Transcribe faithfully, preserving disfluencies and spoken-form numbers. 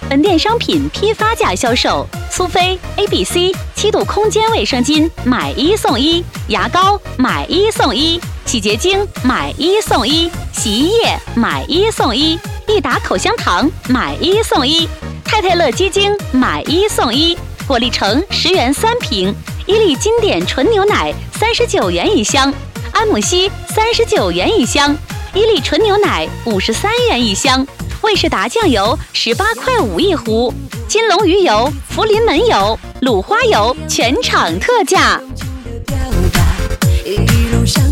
本店商品批发价销售：苏菲、A B C 七度空间卫生巾买一送一，牙膏买一送一，洗洁精买一送一，洗衣液买一送一，益达口香糖买一送一，太太乐鸡精买一送一，果粒橙十元三瓶，伊利经典纯牛奶三十九元一箱，安慕希三十九元一箱，伊利纯牛奶五十三元一箱。魏士达酱油十八块五一壶，金龙鱼油、福临门油、鲁花油全场特价。一路上